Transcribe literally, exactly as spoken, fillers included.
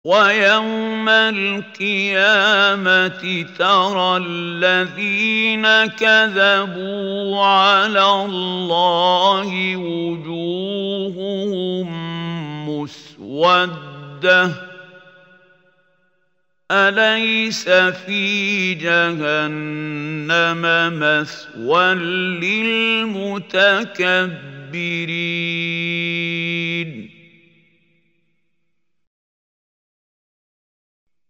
ويوم القيامة ترى الذين كذبوا على الله وجوههم مسودة أليس في جهنم مثوى للمتكبرين